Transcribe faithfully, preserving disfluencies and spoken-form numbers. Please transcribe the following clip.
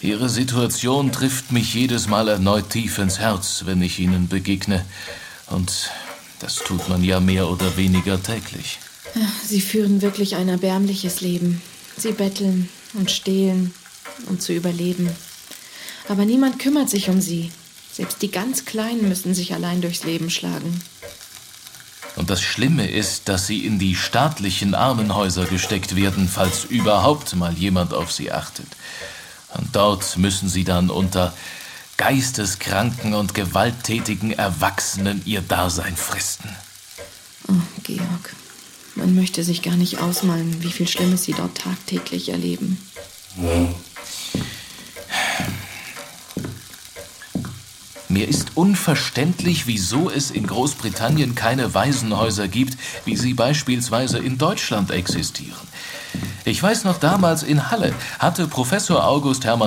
Ihre Situation trifft mich jedes Mal erneut tief ins Herz, wenn ich Ihnen begegne. Und das tut man ja mehr oder weniger täglich. Sie führen wirklich ein erbärmliches Leben. Sie betteln und stehlen, um zu überleben. Aber niemand kümmert sich um sie. Selbst die ganz Kleinen müssen sich allein durchs Leben schlagen. Und das Schlimme ist, dass sie in die staatlichen Armenhäuser gesteckt werden, falls überhaupt mal jemand auf sie achtet. Und dort müssen sie dann unter geisteskranken und gewalttätigen Erwachsenen ihr Dasein fristen. Oh, Georg, man möchte sich gar nicht ausmalen, wie viel Schlimmes sie dort tagtäglich erleben. Mir ist unverständlich, wieso es in Großbritannien keine Waisenhäuser gibt, wie sie beispielsweise in Deutschland existieren. Ich weiß noch, damals in Halle hatte Professor August Hermann